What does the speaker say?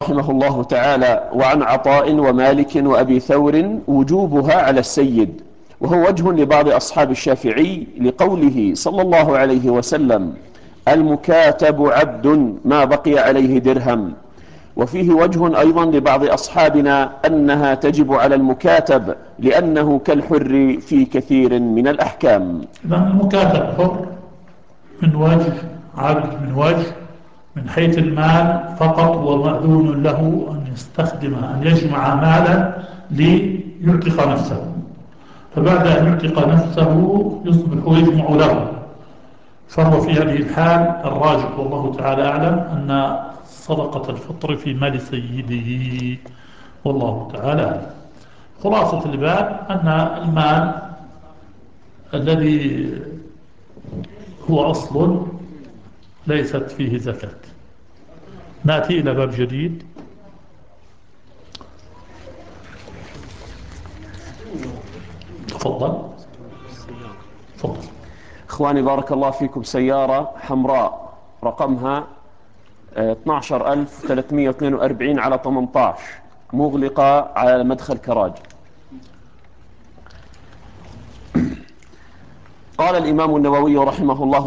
رحمه الله تعالى: وعن عطاء ومالك وأبي ثور وجوبها على السيد. وهو وجه لبعض أصحاب الشافعي لقوله صلى الله عليه وسلم: المكاتب عبد ما بقي عليه درهم. وفيه وجه أيضا لبعض أصحابنا أنها تجب على المكاتب لأنه كالحر في كثير من الأحكام. إذا المكاتب حر من وجه، عبد من وجه. من حيث المال فقط ومأذون له أن يستخدمه، أن يجمع مالا ليعتق نفسه، فبعد أن يعتق نفسه يصبح يجمع له. فهو في هذه الحال الراجح والله تعالى أعلم أن صدقة الفطر في مال سيده، والله تعالى أعلم. خلاصة الباب أن المال الذي هو أصل ليست فيه زكاة. نأتي إلى باب جديد. تفضل. تفضل. إخواني بارك الله فيكم، سيارة حمراء رقمها 12342 على 18، مغلقة على مدخل كراج. قال الإمام النووي رحمه الله